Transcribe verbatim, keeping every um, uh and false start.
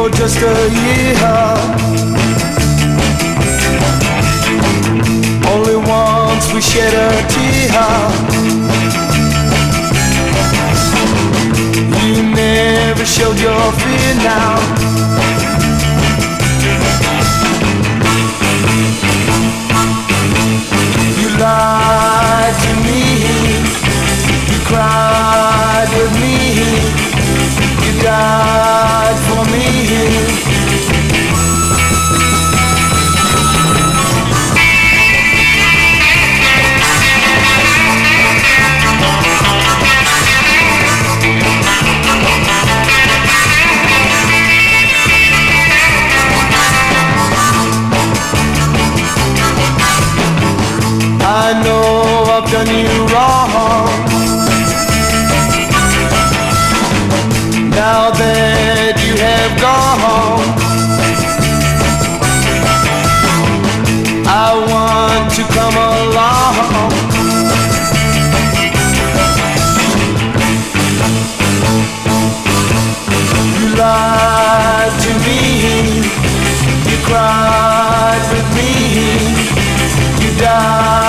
for just a year. Only once we shed a tear. You never showed your fear now. You lied to me. You cried with me. You died for me. I know I've done you wrong. Now that you have gone, I want to come along. You lied to me. You cried with me. You died